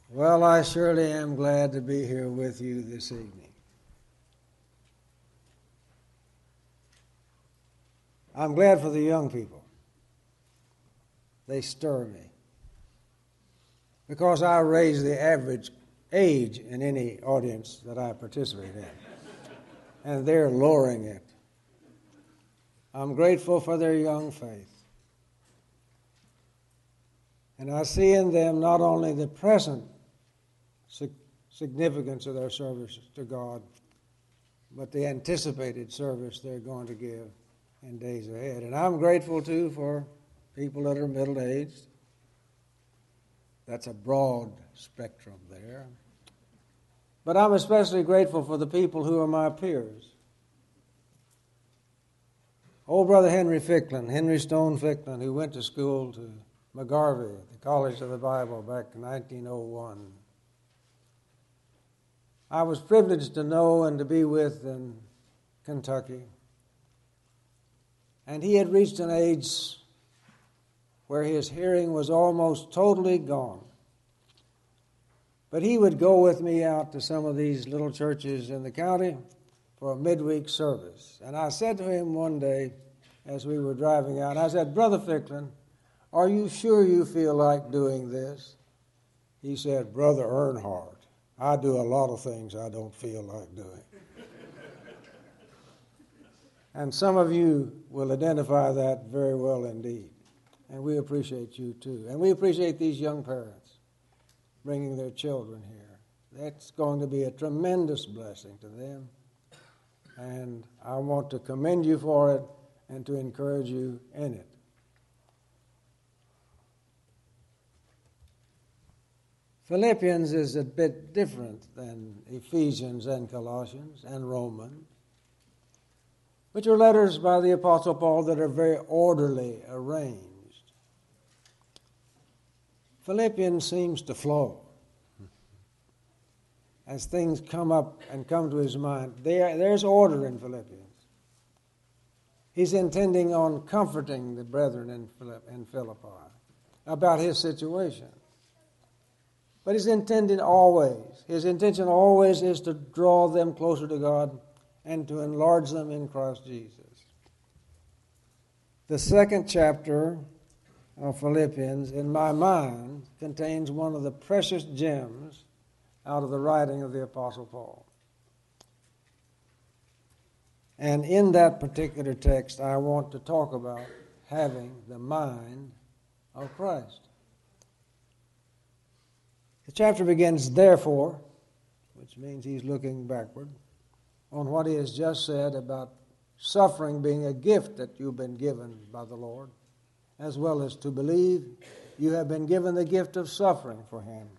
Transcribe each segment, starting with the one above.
Well, I surely am glad to be here with you this evening. I'm glad for the young people. They stir me. Because I raise the average age in any audience that I participate in. And they're lowering it. I'm grateful for their young faith. And I see in them not only the present significance of their service to God, but the anticipated service they're going to give in days ahead. And I'm grateful, too, for people that are middle-aged. That's a broad spectrum there. But I'm especially grateful for the people who are my peers. Old Brother Henry Ficklin, Henry Stone Ficklin, who went to school to McGarvey at the College of the Bible back in 1901. I was privileged to know and to be with in Kentucky. And he had reached an age where his hearing was almost totally gone. But he would go with me out to some of these little churches in the county for a midweek service. And I said to him one day as we were driving out, I said, "Brother Ficklin, are you sure you feel like doing this?" He said, "Brother Earnhardt, I do a lot of things I don't feel like doing." And some of you will identify that very well indeed. And we appreciate you too. And we appreciate these young parents bringing their children here. That's going to be a tremendous blessing to them. And I want to commend you for it and to encourage you in it. Philippians is a bit different than Ephesians and Colossians and Romans, which are letters by the Apostle Paul that are very orderly arranged. Philippians seems to flow as things come up and come to his mind. There's order in Philippians. He's intending on comforting the brethren in Philippi about his situation. But his intention always is to draw them closer to God and to enlarge them in Christ Jesus. The second chapter of Philippians, in my mind, contains one of the precious gems out of the writing of the Apostle Paul. And in that particular text, I want to talk about having the mind of Christ. The chapter begins, therefore, which means he's looking backward, on what he has just said about suffering being a gift that you've been given by the Lord, as well as to believe you have been given the gift of suffering for him.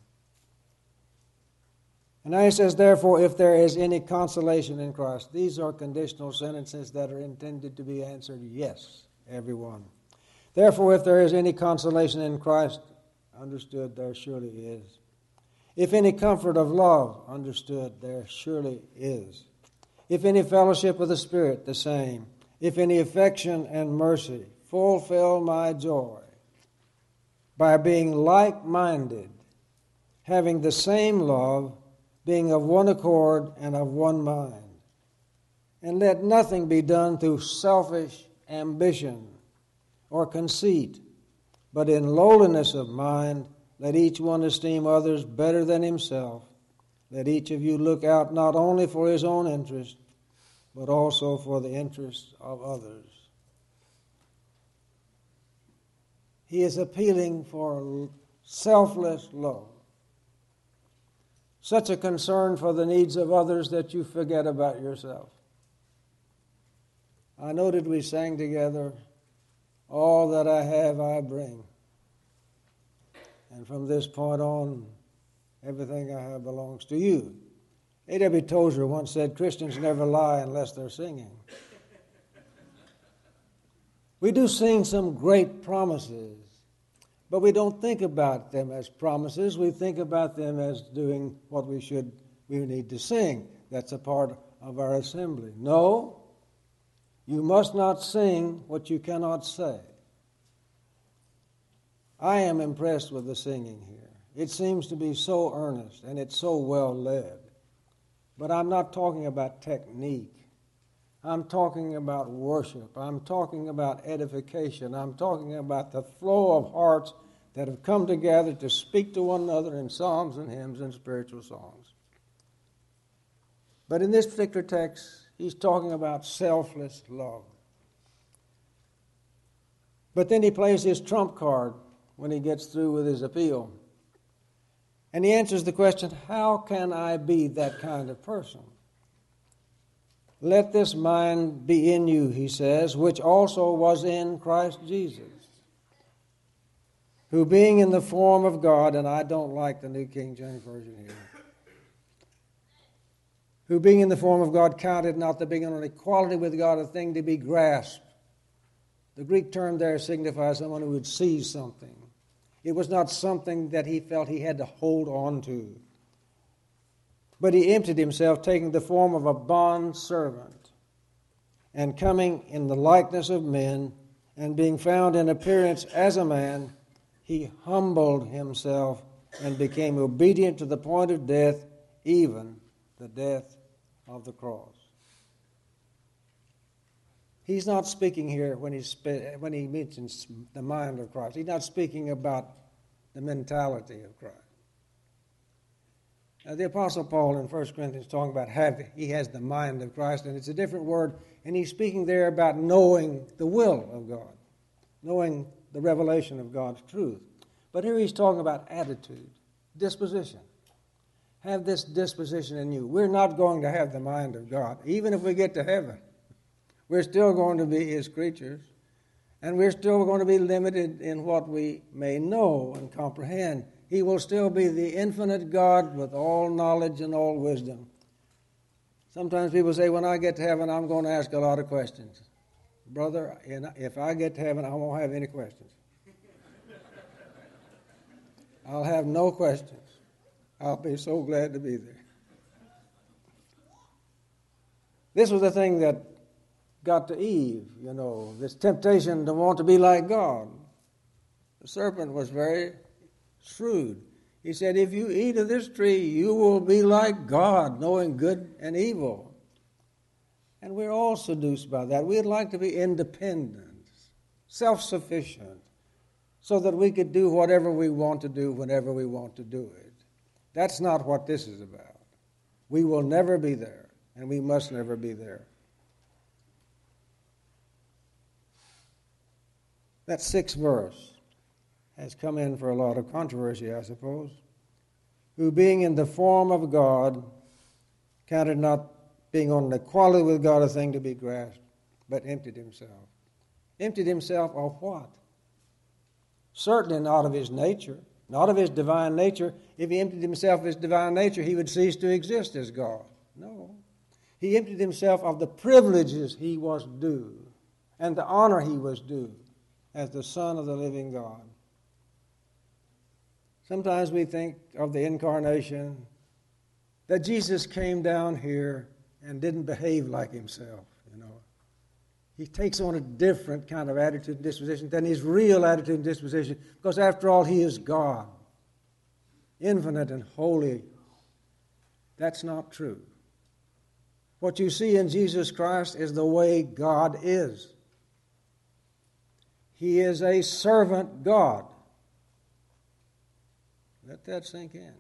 And now he says, therefore, if there is any consolation in Christ. These are conditional sentences that are intended to be answered yes, everyone. Therefore, if there is any consolation in Christ, understood, there surely is. If any comfort of love, understood, there surely is. If any fellowship of the Spirit, the same. If any affection and mercy, fulfill my joy by being like-minded, having the same love, being of one accord and of one mind. And let nothing be done through selfish ambition or conceit, but in lowliness of mind, let each one esteem others better than himself. Let each of you look out not only for his own interest, but also for the interests of others. He is appealing for selfless love. Such a concern for the needs of others that you forget about yourself. I noted we sang together, "All that I have I bring." And from this point on, everything I have belongs to you. A.W. Tozer once said, Christians never lie unless they're singing. We do sing some great promises, but we don't think about them as promises. We think about them as doing what we need to sing. That's a part of our assembly. No, you must not sing what you cannot say. I am impressed with the singing here. It seems to be so earnest and it's so well led. But I'm not talking about technique. I'm talking about worship. I'm talking about edification. I'm talking about the flow of hearts that have come together to speak to one another in psalms and hymns and spiritual songs. But in this particular text, he's talking about selfless love. But then he plays his trump card when he gets through with his appeal. And he answers the question, how can I be that kind of person? Let this mind be in you, he says, which also was in Christ Jesus, who being in the form of God, and I don't like the New King James Version here, who being in the form of God counted not the being on equality with God a thing to be grasped. The Greek term there signifies someone who would seize something. It was not something that he felt he had to hold on to. But he emptied himself, taking the form of a bond servant, and coming in the likeness of men, and being found in appearance as a man, he humbled himself and became obedient to the point of death, even the death of the cross. He's not speaking here when he mentions the mind of Christ. He's not speaking about the mentality of Christ. Now, the Apostle Paul in 1 Corinthians is talking about he has the mind of Christ, and it's a different word, and he's speaking there about knowing the will of God, knowing the revelation of God's truth. But here he's talking about attitude, disposition. Have this disposition in you. We're not going to have the mind of God. Even if we get to heaven, we're still going to be his creatures, and we're still going to be limited in what we may know and comprehend. He will still be the infinite God with all knowledge and all wisdom. Sometimes people say, when I get to heaven, I'm going to ask a lot of questions. Brother, if I get to heaven, I won't have any questions. I'll have no questions. I'll be so glad to be there. This was the thing that got to Eve, this temptation to want to be like God. The serpent was very shrewd. He said, if you eat of this tree, you will be like God, knowing good and evil. And we're all seduced by that. We'd like to be independent, self-sufficient, so that we could do whatever we want to do whenever we want to do it. That's not what this is about. We will never be there, and we must never be there. That 6th verse has come in for a lot of controversy, I suppose. Who being in the form of God, counted not being on equality with God a thing to be grasped, but emptied himself. Emptied himself of what? Certainly not of his nature, not of his divine nature. If he emptied himself of his divine nature, he would cease to exist as God. No. He emptied himself of the privileges he was due and the honor he was due as the Son of the living God. Sometimes we think of the incarnation, that Jesus came down here and didn't behave like himself, He takes on a different kind of attitude and disposition than his real attitude and disposition, because after all, he is God, infinite and holy. That's not true. What you see in Jesus Christ is the way God is. He is a servant God. Let that sink in.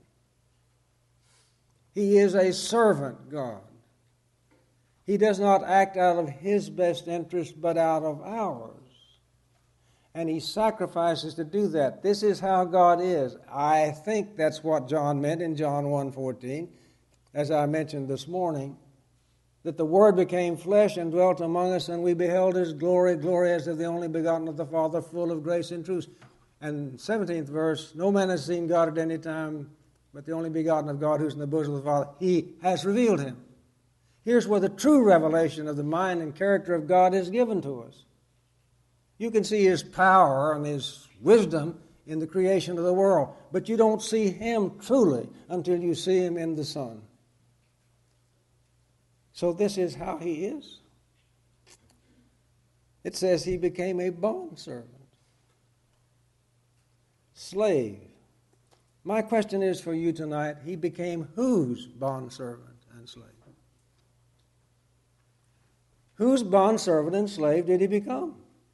He is a servant God. He does not act out of his best interest, but out of ours. And he sacrifices to do that. This is how God is. I think that's what John meant in John 1:14, as I mentioned this morning, that the Word became flesh and dwelt among us, and we beheld his glory, glory as of the only begotten of the Father, full of grace and truth. And 17th verse, no man has seen God at any time, but the only begotten of God who's in the bosom of the Father, he has revealed him. Here's where the true revelation of the mind and character of God is given to us. You can see his power and his wisdom in the creation of the world, but you don't see him truly until you see him in the Son. So this is how he is. It says he became a bondservant, slave, My question is for you tonight, he became whose bondservant and slave? Whose bondservant and slave did he become?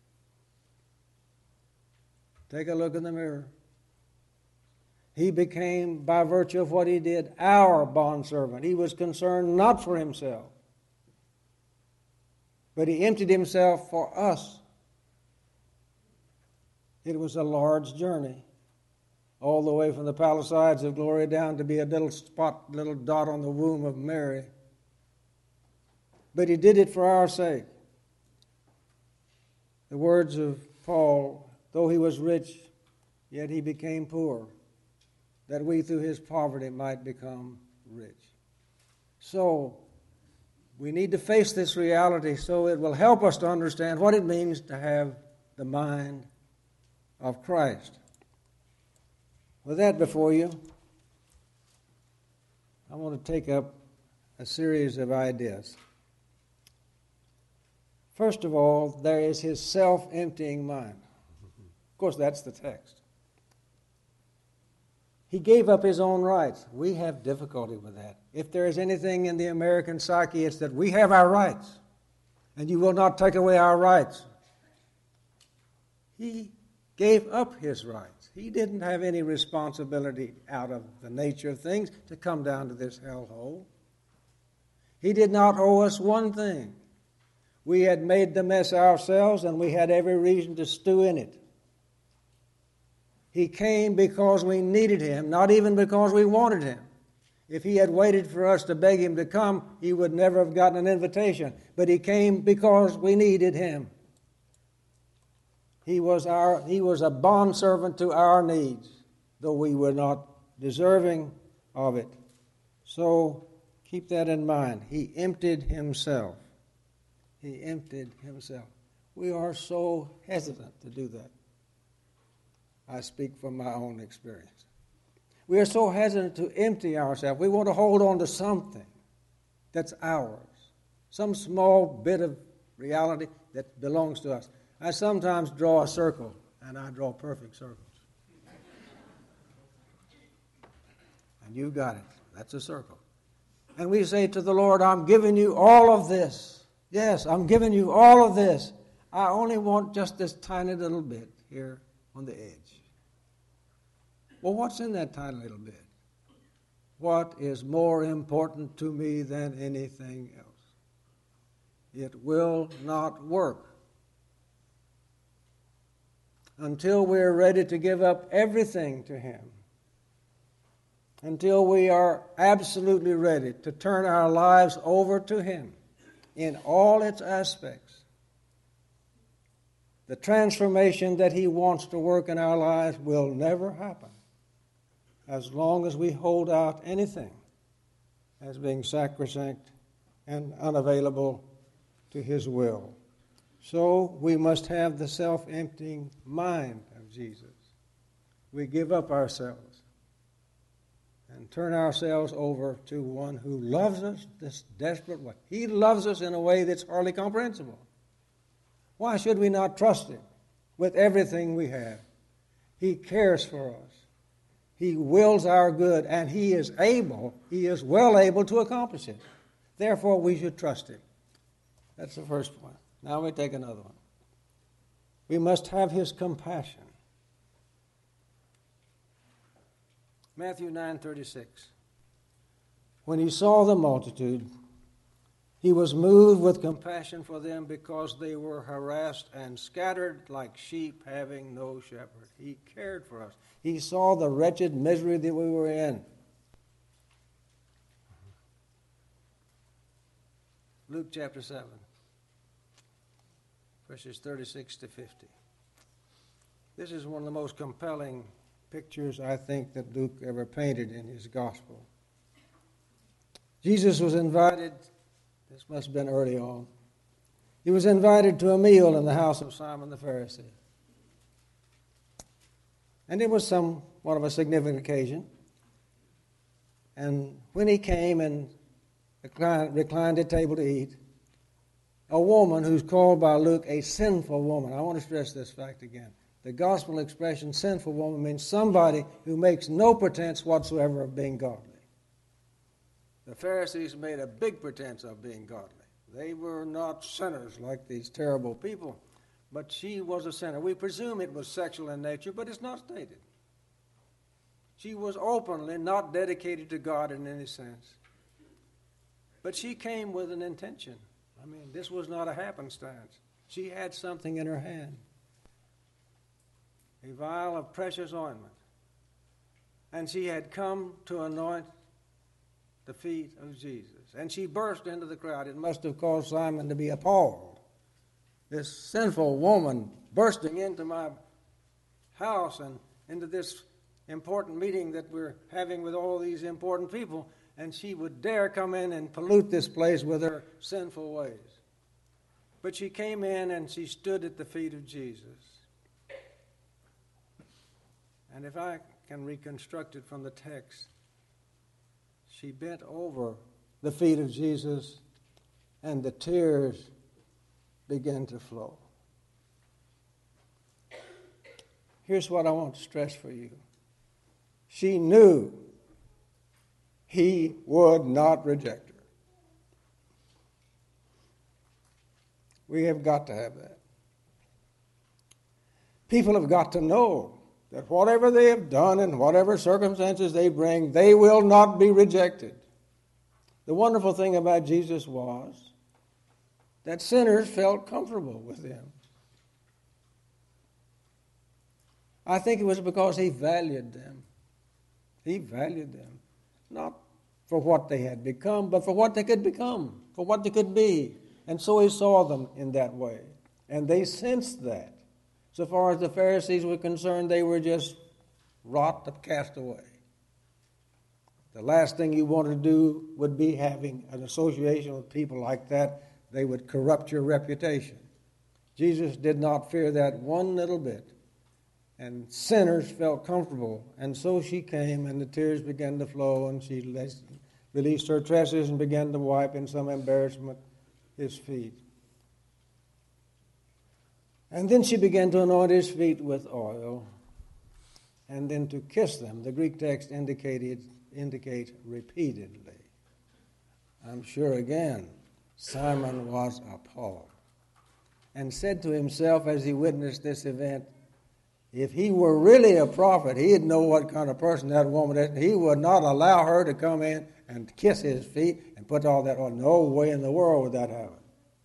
Take a look in the mirror. He became, by virtue of what he did, our bondservant. He was concerned not for himself, but he emptied himself for us. It was a large journey, all the way from the Palisades of Glory down to be a little spot, little dot on the womb of Mary. But he did it for our sake. The words of Paul, though he was rich, yet he became poor, that we through his poverty might become rich. So, we need to face this reality so it will help us to understand what it means to have the mind of Christ. With that before you, I want to take up a series of ideas. First of all, there is his self-emptying mind. Of course, that's the text. He gave up his own rights. We have difficulty with that. If there is anything in the American psyche, it's that we have our rights, and you will not take away our rights. He gave up his rights. He didn't have any responsibility out of the nature of things to come down to this hellhole. He did not owe us one thing. We had made the mess ourselves, and we had every reason to stew in it. He came because we needed him, not even because we wanted him. If he had waited for us to beg him to come, he would never have gotten an invitation. But he came because we needed him. He was a bondservant to our needs, though we were not deserving of it. So keep that in mind. He emptied himself. He emptied himself. We are so hesitant to do that. I speak from my own experience. We are so hesitant to empty ourselves. We want to hold on to something that's ours, some small bit of reality that belongs to us. I sometimes draw a circle, and I draw perfect circles. And you got it. That's a circle. And we say to the Lord, I'm giving you all of this. Yes, I'm giving you all of this. I only want just this tiny little bit here on the edge. Well, what's in that tiny little bit? What is more important to me than anything else? It will not work until we're ready to give up everything to him, until we are absolutely ready to turn our lives over to him in all its aspects. The transformation that he wants to work in our lives will never happen as long as we hold out anything as being sacrosanct and unavailable to his will. So we must have the self-emptying mind of Jesus. We give up ourselves and turn ourselves over to one who loves us this desperate way. He loves us in a way that's hardly comprehensible. Why should we not trust him with everything we have? He cares for us. He wills our good, and he is well able to accomplish it. Therefore, we should trust him. That's the first point. Now we take another one. We must have his compassion. Matthew 9:36. When he saw the multitude, he was moved with compassion for them because they were harassed and scattered like sheep having no shepherd. He cared for us. He saw the wretched misery that we were in. Luke chapter 7, verses 36 to 50. This is one of the most compelling pictures I think that Luke ever painted in his gospel. Jesus was invited, this must have been early on, he was invited to a meal in the house of Simon the Pharisee. And it was somewhat of a significant occasion. And when he came and reclined at table to eat, a woman who's called by Luke a sinful woman. I want to stress this fact again. The gospel expression sinful woman means somebody who makes no pretense whatsoever of being godly. The Pharisees made a big pretense of being godly. They were not sinners like these terrible people, but she was a sinner. We presume it was sexual in nature, but it's not stated. She was openly not dedicated to God in any sense. But she came with an intention. I mean, this was not a happenstance. She had something in her hand. A vial of precious ointment. And she had come to anoint the feet of Jesus. And she burst into the crowd. It must have caused Simon to be appalled. This sinful woman bursting into my house and into this important meeting that we're having with all these important people, and she would dare come in and pollute this place with her sinful ways. But she came in and she stood at the feet of Jesus. And if I can reconstruct it from the text, she bent over the feet of Jesus and the tears began to flow. Here's what I want to stress for you. She knew he would not reject her. We have got to have that. People have got to know that whatever they have done and whatever circumstances they bring, they will not be rejected. The wonderful thing about Jesus was that sinners felt comfortable with him. I think it was because he valued them. He valued them, not for what they had become, but for what they could become, for what they could be. And so he saw them in that way. And they sensed that. So far as the Pharisees were concerned, they were just rot to cast away. The last thing you want to do would be having an association with people like that. They would corrupt your reputation. Jesus did not fear that one little bit. And sinners felt comfortable. And so she came, and the tears began to flow, and she released her tresses and began to wipe in some embarrassment his feet. And then she began to anoint his feet with oil, and then to kiss them. The Greek text indicates repeatedly. I'm sure again, Simon was appalled and said to himself as he witnessed this event, if he were really a prophet, he'd know what kind of person that woman is. He would not allow her to come in and kiss his feet and put all that on. No way in the world would that happen.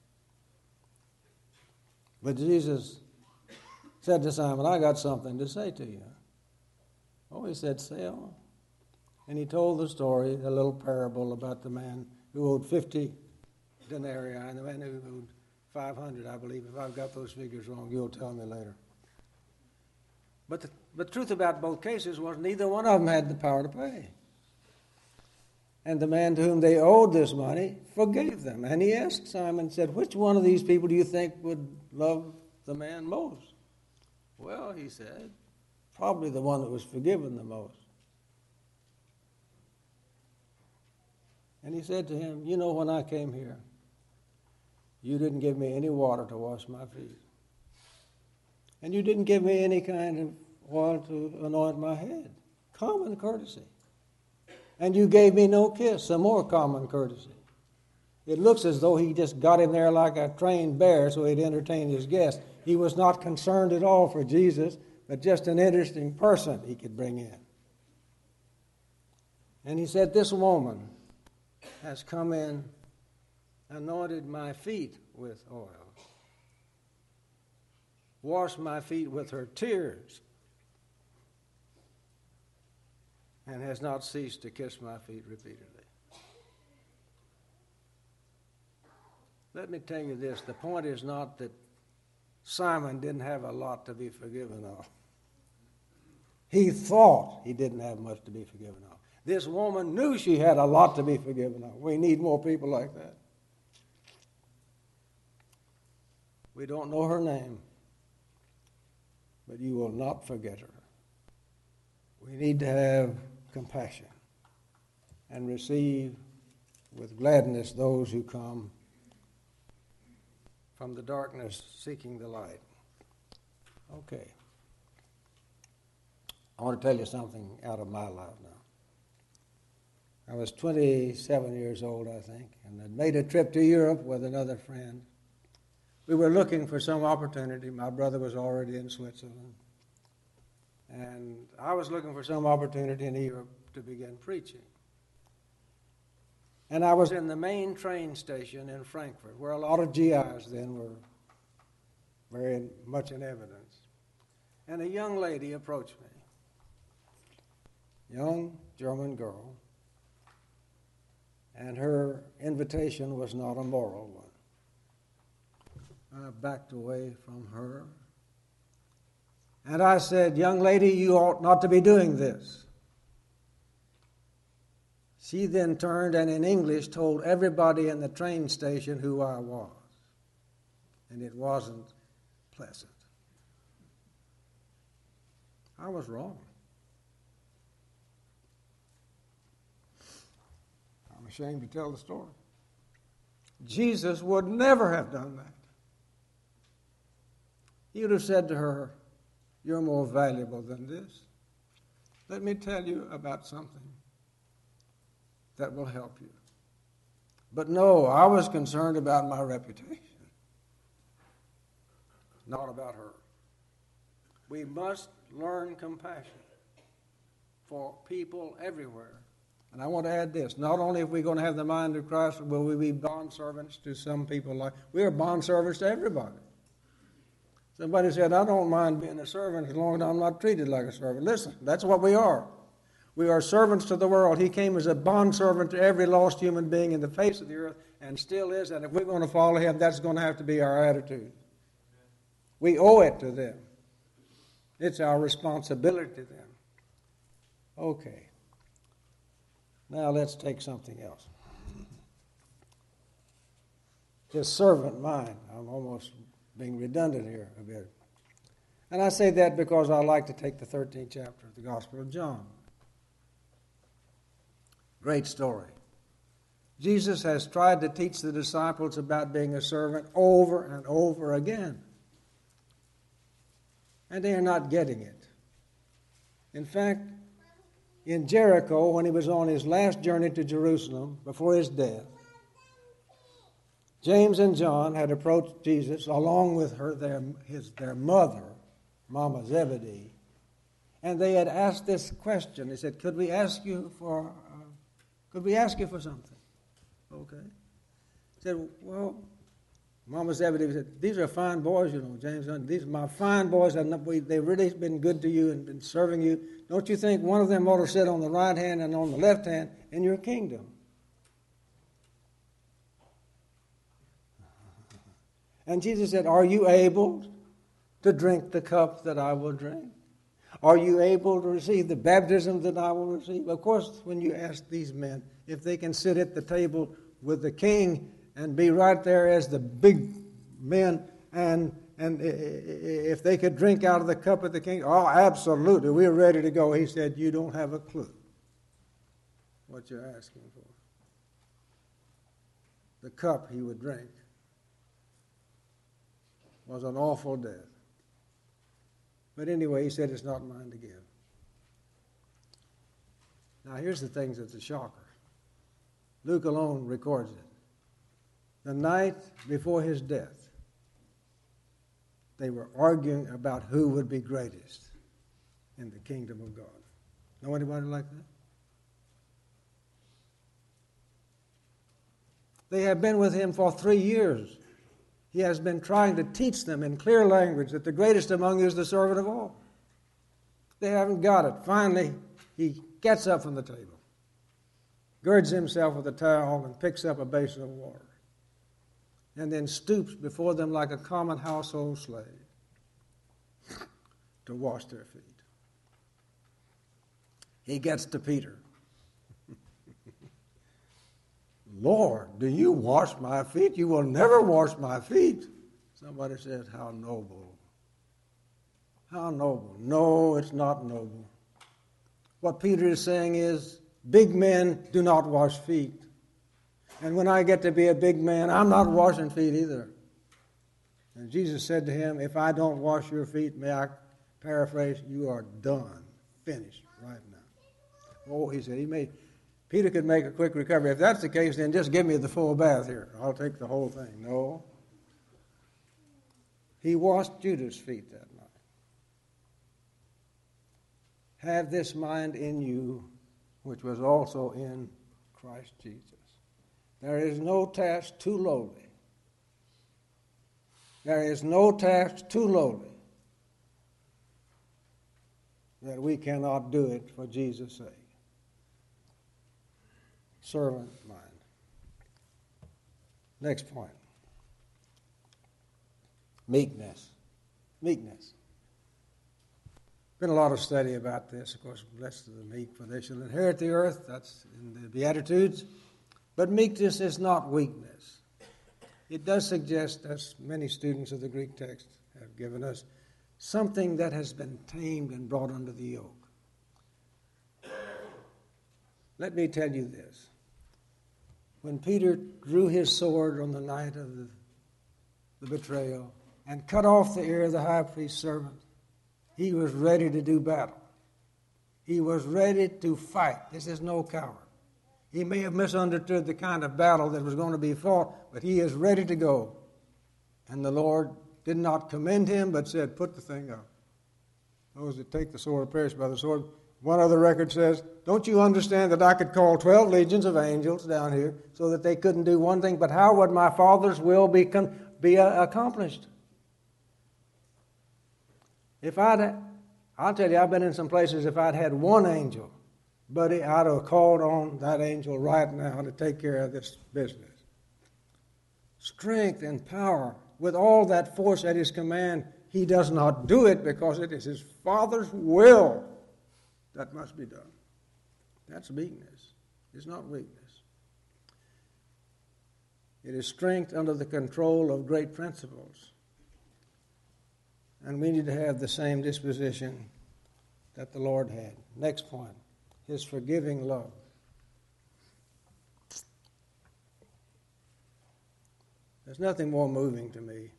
But Jesus said to Simon, I got something to say to you. Oh, he said, say on. And he told the story, a little parable about the man who owed 50 denarii and the man who owed 500, I believe. If I've got those figures wrong, you'll tell me later. But the truth about both cases was neither one of them had the power to pay. And the man to whom they owed this money forgave them. And he asked Simon, said, which one of these people do you think would love the man most? Well, he said, probably the one that was forgiven the most. And he said to him, you know, when I came here, you didn't give me any water to wash my feet. And you didn't give me any kind of oil to anoint my head. Common courtesy. And you gave me no kiss, some more common courtesy. It looks as though he just got him there like a trained bear so he'd entertain his guests. He was not concerned at all for Jesus, but just an interesting person he could bring in. And he said, this woman has come in, anointed my feet with oil, washed my feet with her tears, and has not ceased to kiss my feet repeatedly. Let me tell you this, the point is not that Simon didn't have a lot to be forgiven of. He thought he didn't have much to be forgiven of. This woman knew she had a lot to be forgiven of. We need more people like that. We don't know her name, but you will not forget her. We need to have compassion and receive with gladness those who come from the darkness seeking the light. Okay. I want to tell you something out of my life now. I was 27 years old, I think, and I'd made a trip to Europe with another friend. We were looking for some opportunity. My brother was already in Switzerland. And I was looking for some opportunity in Europe to begin preaching. And I was in the main train station in Frankfurt, where a lot of GIs then were very much in evidence. And a young lady approached me, young German girl, and her invitation was not a moral one. I backed away from her, and I said, "Young lady, you ought not to be doing this." She then turned and in English told everybody in the train station who I was, and it wasn't pleasant. I was wrong. I'm ashamed to tell the story. Jesus would never have done that. He would have said to her, "You're more valuable than this. Let me tell you about something that will help you." But no, I was concerned about my reputation, not about her. We must learn compassion for people everywhere. And I want to add this. Not only are we going to have the mind of Christ, will we be bondservants to some people like... We are bondservants to everybody. Somebody said, "I don't mind being a servant as long as I'm not treated like a servant." Listen, that's what we are. We are servants to the world. He came as a bondservant to every lost human being in the face of the earth and still is. And if we're going to follow him, that's going to have to be our attitude. We owe it to them. It's our responsibility to them. Okay. Now let's take something else. This servant mind. I'm almost being redundant here a bit. And I say that because I like to take the 13th chapter of the Gospel of John. Great story. Jesus has tried to teach the disciples about being a servant over and over again. And they are not getting it. In fact, in Jericho, when he was on his last journey to Jerusalem before his death, James and John had approached Jesus along with their mother, Mama Zebedee, and they had asked this question. They said, "Could we ask you for something?" Okay. He said, "Well," Mama Zebedee said, "These are fine boys, James. These are my fine boys. They've really been good to you and been serving you. Don't you think one of them ought to sit on the right hand and on the left hand in your kingdom?" And Jesus said, "Are you able to drink the cup that I will drink? Are you able to receive the baptism that I will receive?" Of course, when you ask these men if they can sit at the table with the king and be right there as the big men, and if they could drink out of the cup of the king, "Oh, absolutely, we're ready to go." He said, "You don't have a clue what you're asking for." The cup he would drink was an awful death. But anyway, he said, "It's not mine to give." Now, here's the thing that's a shocker. Luke alone records it. The night before his death, they were arguing about who would be greatest in the kingdom of God. Know anybody like that? They have been with him for 3 years. He has been trying to teach them in clear language that the greatest among you is the servant of all. They haven't got it. Finally, he gets up from the table, girds himself with a towel, and picks up a basin of water, and then stoops before them like a common household slave to wash their feet. He gets to Peter. "Lord, do you wash my feet? You will never wash my feet." Somebody says, "How noble." How noble. No, it's not noble. What Peter is saying is, big men do not wash feet. And when I get to be a big man, I'm not washing feet either. And Jesus said to him, "If I don't wash your feet," may I paraphrase, "you are done, finished right now. Oh, he said, Peter could make a quick recovery. If that's the case, then just give me the full bath here. I'll take the whole thing. No. He washed Judas' feet that night. Have this mind in you, which was also in Christ Jesus. There is no task too lowly. There is no task too lowly that we cannot do it for Jesus' sake. Servant mind. Next point. Meekness. Meekness. Been a lot of study about this. Of course, blessed are the meek, for they shall inherit the earth. That's in the Beatitudes. But meekness is not weakness. It does suggest, as many students of the Greek text have given us, something that has been tamed and brought under the yoke. Let me tell you this. When Peter drew his sword on the night of the betrayal and cut off the ear of the high priest's servant, he was ready to do battle. He was ready to fight. This is no coward. He may have misunderstood the kind of battle that was going to be fought, but he is ready to go. And the Lord did not commend him, but said, put the thing up. Those that take the sword perish by the sword. One other record says, don't you understand that I could call 12 legions of angels down here so that they couldn't do one thing, but how would my Father's will be accomplished? I'll tell you, I've been in some places, if I'd had one angel, buddy, I'd have called on that angel right now to take care of this business. Strength and power, with all that force at his command, he does not do it because it is his Father's will that must be done. That's meekness. It's not weakness. It is strength under the control of great principles. And we need to have the same disposition that the Lord had. Next point, his forgiving love. There's nothing more moving to me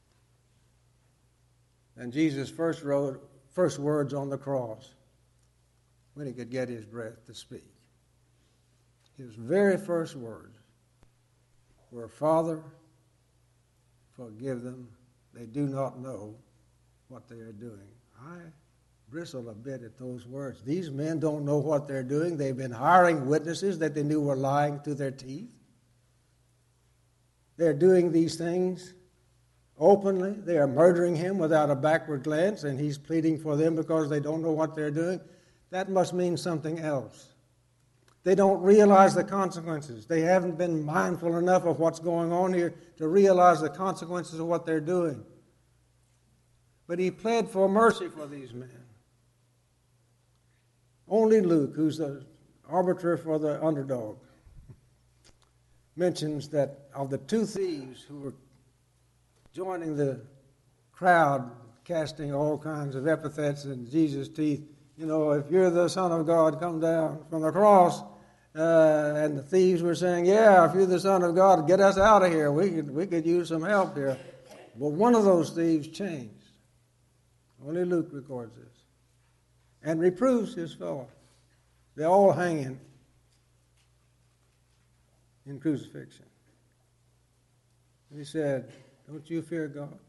than Jesus' first words on the cross when he could get his breath to speak. His very first words were, Father, forgive them. They do not know what they are doing. I bristle a bit at those words. These men don't know what they're doing. They've been hiring witnesses that they knew were lying to their teeth. They're doing these things openly. They are murdering him without a backward glance, and he's pleading for them because they don't know what they're doing. That must mean something else. They don't realize the consequences. They haven't been mindful enough of what's going on here to realize the consequences of what they're doing. But he pled for mercy for these men. Only Luke, who's the arbiter for the underdog, mentions that of the two thieves who were joining the crowd, casting all kinds of epithets in Jesus' teeth, if you're the Son of God, come down from the cross. And the thieves were saying, yeah, if you're the Son of God, get us out of here. We could use some help here. But one of those thieves changed. Only Luke records this. And reproves his fellow. They all hanging in crucifixion. And he said, don't you fear God?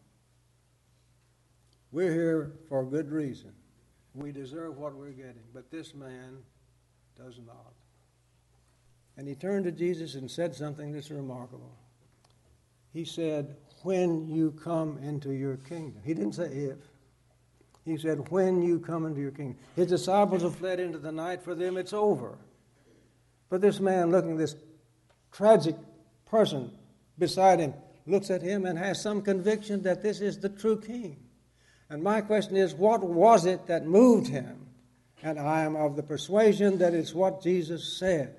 We're here for a good reason. We deserve what we're getting, but this man does not. And he turned to Jesus and said something that's remarkable. He said, when you come into your kingdom. He didn't say if. He said, when you come into your kingdom. His disciples have fled into the night. For them, it's over. But this man, looking at this tragic person beside him, looks at him and has some conviction that this is the true king. And my question is, what was it that moved him? And I am of the persuasion that it's what Jesus said.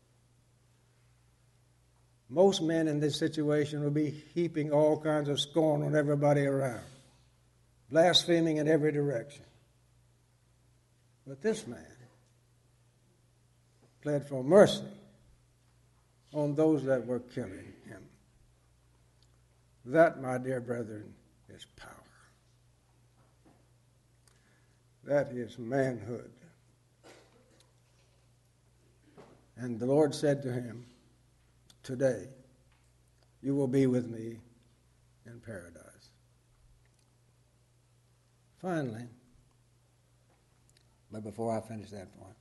Most men in this situation will be heaping all kinds of scorn on everybody around, blaspheming in every direction. But this man pled for mercy on those that were killing him. That, my dear brethren, is power. That is manhood. And the Lord said to him, "Today you will be with me in paradise." Finally, but before I finish that point,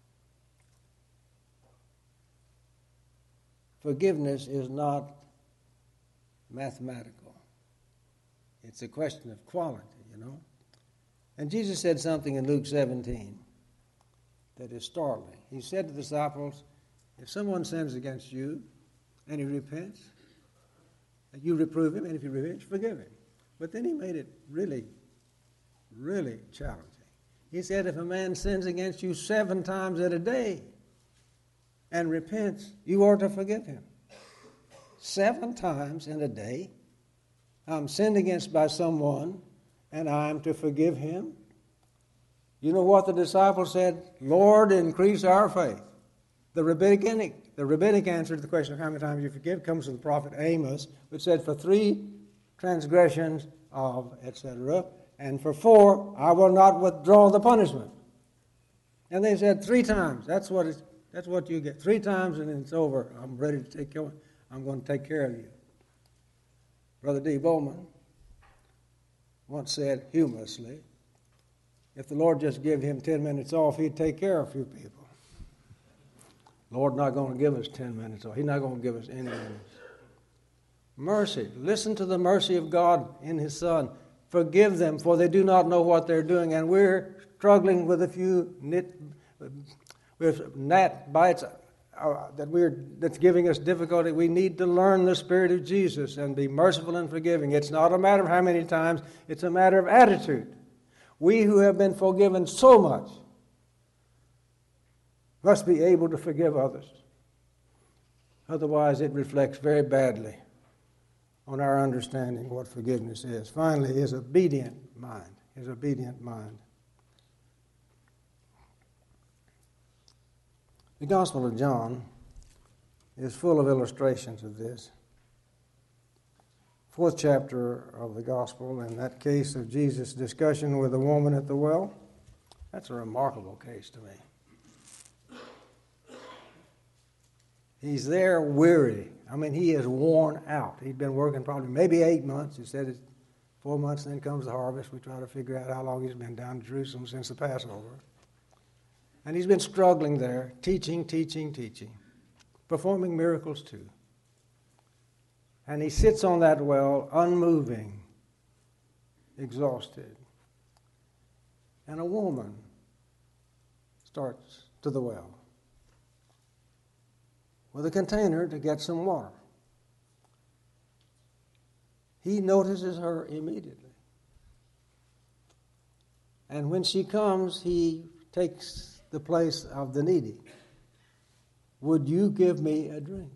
forgiveness is not mathematical. It's a question of quality, you know. And Jesus said something in Luke 17 that is startling. He said to the disciples, if someone sins against you and he repents, you reprove him, and if he repents, forgive him. But then he made it really, really challenging. He said, if a man sins against you 7 times in a day and repents, you are to forgive him. 7 times in a day, I'm sinned against by someone, and I am to forgive him. You know what the disciples said? Lord, increase our faith. The rabbinic answer to the question of how many times you forgive comes from the prophet Amos, which said, for 3 transgressions of, etc., and for 4, I will not withdraw the punishment. And they said 3 times. That's what you get. 3 times and it's over. I'm ready to take care. I'm going to take care of you. Brother D. Bowman once said humorously, if the Lord just gave him 10 minutes off, he'd take care of a few people. Lord not going to give us 10 minutes off. He's not going to give us any minutes. Mercy. Listen to the mercy of God in His Son. Forgive them, for they do not know what they're doing. And we're struggling with a few gnat bites that's giving us difficulty. We need to learn the Spirit of Jesus and be merciful and forgiving. It's not a matter of how many times. It's a matter of attitude. We who have been forgiven so much must be able to forgive others. Otherwise, it reflects very badly on our understanding what forgiveness is. Finally, his obedient mind. His obedient mind. The Gospel of John is full of illustrations of this. 4th chapter of the Gospel, in that case of Jesus' discussion with the woman at the well, that's a remarkable case to me. He's there weary. I mean, he is worn out. He'd been working probably maybe 8 months. He said it's 4 months, then comes the harvest. We try to figure out how long he's been down to Jerusalem since the Passover. And he's been struggling there, teaching, performing miracles too. And he sits on that well, unmoving, exhausted. And a woman starts to the well with a container to get some water. He notices her immediately. And when she comes, he takes the place of the needy. Would you give me a drink?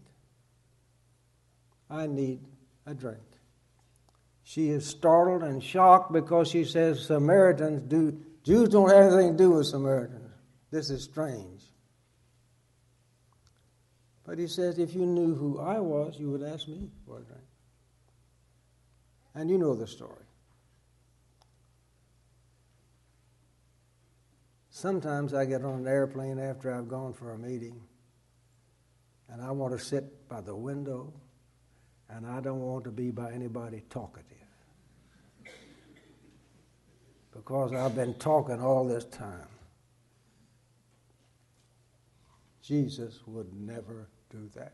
I need a drink. She is startled and shocked because she says Jews don't have anything to do with Samaritans. This is strange. But he says, if you knew who I was, you would ask me for a drink. And you know the story. Sometimes I get on an airplane after I've gone for a meeting, and I want to sit by the window, and I don't want to be by anybody talkative. Because I've been talking all this time. Jesus would never do that.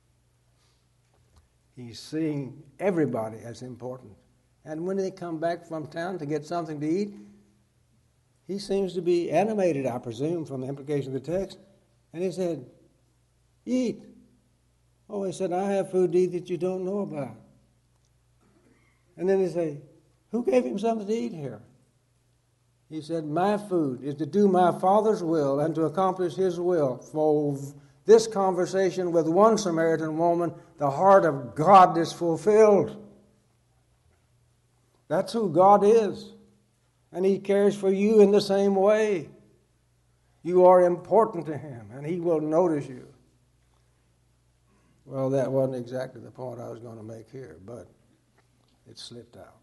He's seeing everybody as important. And when they come back from town to get something to eat, he seems to be animated, I presume, from the implication of the text. And he said, eat. Oh, he said, I have food to eat that you don't know about. And then they say, who gave him something to eat here? He said, my food is to do my Father's will and to accomplish His will. For this conversation with one Samaritan woman, the heart of God is fulfilled. That's who God is. And He cares for you in the same way. You are important to Him, and He will notice you. Well, that wasn't exactly the point I was going to make here, but it slipped out.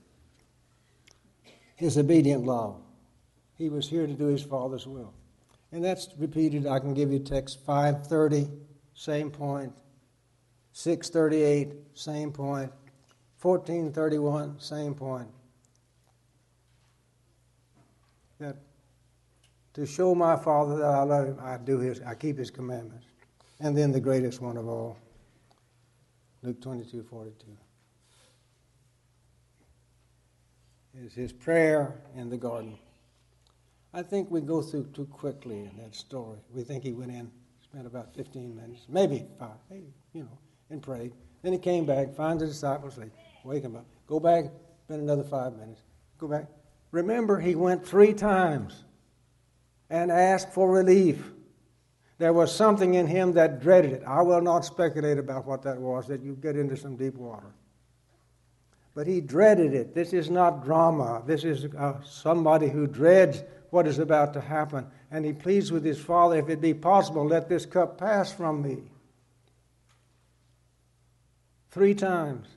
His obedient love. He was here to do His Father's will. And that's repeated. I can give you text 5:30, same point. 6:38, same point. 14:31, same point. That to show my Father that I love him, I keep his commandments. And then the greatest one of all, Luke 22:42, is his prayer in the garden. I think we go through too quickly in that story. We think he went in, spent about 15 minutes, maybe 5, and prayed. Then he came back, finds the disciples asleep, wake them up, go back, spend another 5 minutes, go back. Remember, he went 3 times and asked for relief. There was something in him that dreaded it. I will not speculate about what that was, that you get into some deep water. But he dreaded it. This is not drama. This is somebody who dreads what is about to happen. And he pleads with his Father, if it be possible, let this cup pass from me. 3 times.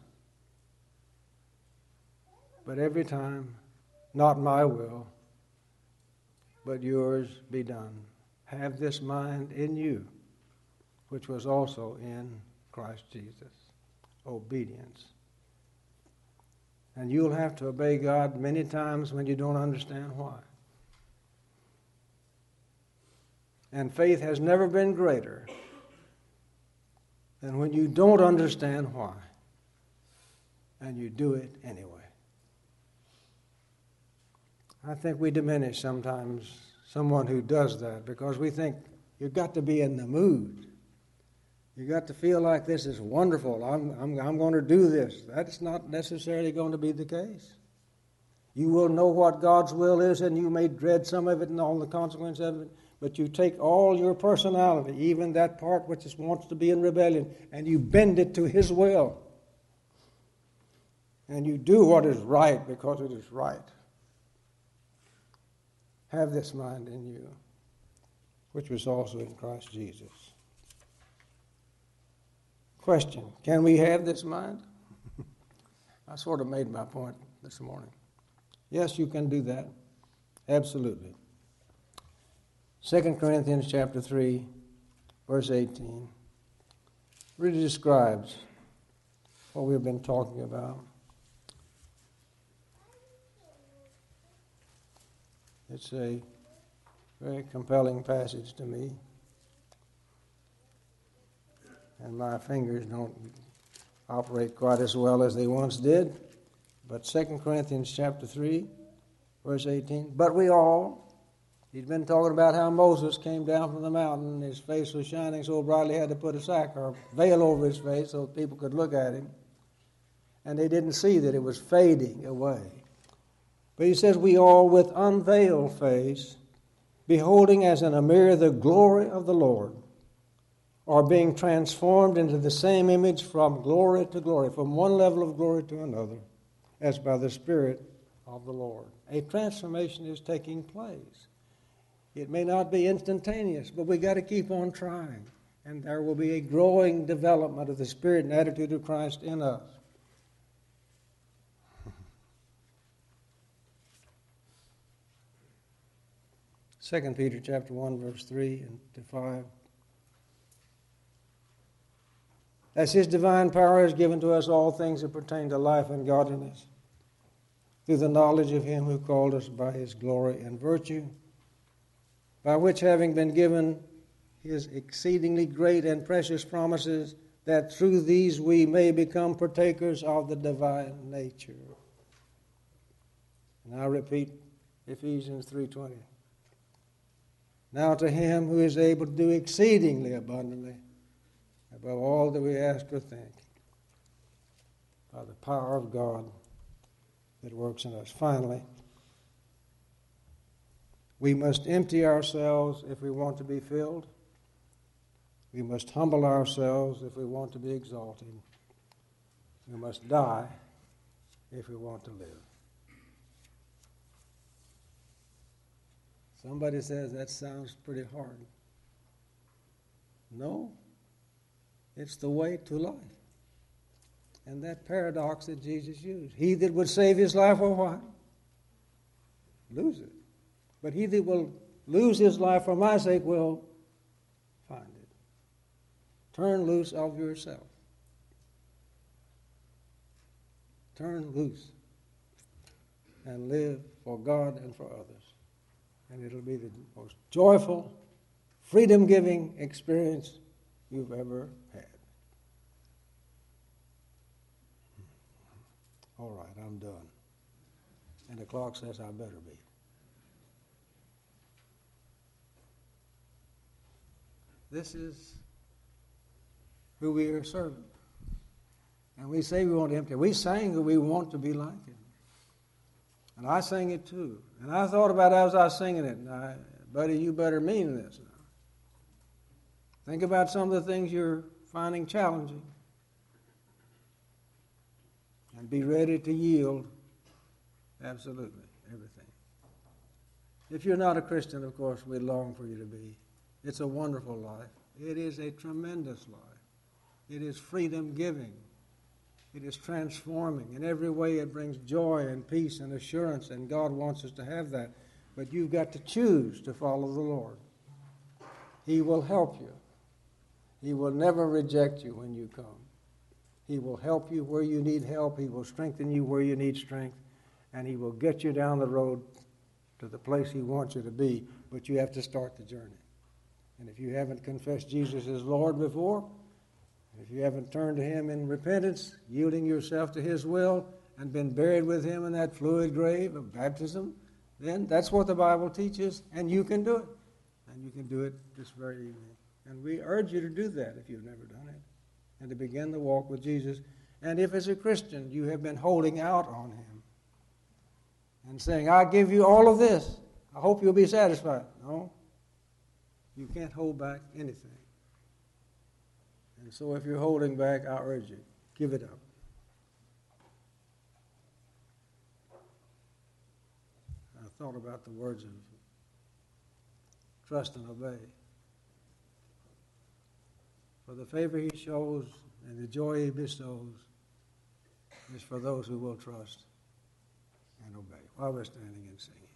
But every time, not my will, but yours be done. Have this mind in you, which was also in Christ Jesus. Obedience. And you'll have to obey God many times when you don't understand why. And faith has never been greater than when you don't understand why, and you do it anyway. I think we diminish sometimes someone who does that because we think you've got to be in the mood. You've got to feel like this is wonderful. I'm going to do this. That's not necessarily going to be the case. You will know what God's will is, and you may dread some of it and all the consequences of it, but you take all your personality, even that part which wants to be in rebellion, and you bend it to His will. And you do what is right because it is right. Have this mind in you, which was also in Christ Jesus. Question, can we have this mind? I sort of made my point this morning. Yes, you can do that. Absolutely. 2 Corinthians chapter 3, verse 18, really describes what we've been talking about. It's a very compelling passage to me. And my fingers don't operate quite as well as they once did. But 2 Corinthians chapter 3, verse 18, but we all, he's been talking about how Moses came down from the mountain, and his face was shining so brightly he had to put a sack or a veil over his face so people could look at him. And they didn't see that it was fading away. But he says, we all with unveiled face, beholding as in a mirror the glory of the Lord, are being transformed into the same image from glory to glory, from one level of glory to another, as by the Spirit of the Lord. A transformation is taking place. It may not be instantaneous, but we've got to keep on trying. And there will be a growing development of the Spirit and attitude of Christ in us. Second Peter chapter 1, verse 3 and to 5. As His divine power has given to us all things that pertain to life and godliness, through the knowledge of Him who called us by His glory and virtue, by which having been given His exceedingly great and precious promises, that through these we may become partakers of the divine nature. And I repeat Ephesians 3:20. Now to Him who is able to do exceedingly abundantly, above all that we ask or think, by the power of God that works in us. Finally, we must empty ourselves if we want to be filled. We must humble ourselves if we want to be exalted. We must die if we want to live. Somebody says that sounds pretty hard. No, it's the way to life. And that paradox that Jesus used. He that would save his life will what? Lose it. But he that will lose his life for my sake will find it. Turn loose of yourself. Turn loose and live for God and for others. And it'll be the most joyful, freedom-giving experience you've ever had. All right, I'm done. And the clock says I better be. This is who we are serving. And we say we want Him to. We sang that we want to be like Him. And I sang it too. And I thought about it as I was singing it. And buddy, you better mean this now. Think about some of the things you're finding challenging. And be ready to yield absolutely everything. If you're not a Christian, of course, we long for you to be. It's a wonderful life. It is a tremendous life. It is freedom-giving. It is transforming. In every way it brings joy and peace and assurance, and God wants us to have that. But you've got to choose to follow the Lord. He will help you. He will never reject you when you come. He will help you where you need help. He will strengthen you where you need strength. And He will get you down the road to the place He wants you to be. But you have to start the journey. And if you haven't confessed Jesus as Lord before, if you haven't turned to Him in repentance, yielding yourself to His will, and been buried with Him in that fluid grave of baptism, then that's what the Bible teaches, and you can do it. And you can do it this very evening. And we urge you to do that if you've never done it, and to begin the walk with Jesus. And if as a Christian you have been holding out on Him and saying, I give you all of this, I hope you'll be satisfied. No, you can't hold back anything. And so if you're holding back, I urge you, give it up. I thought about the words of trust and obey. For the favor He shows and the joy He bestows is for those who will trust and obey. While we're standing and singing.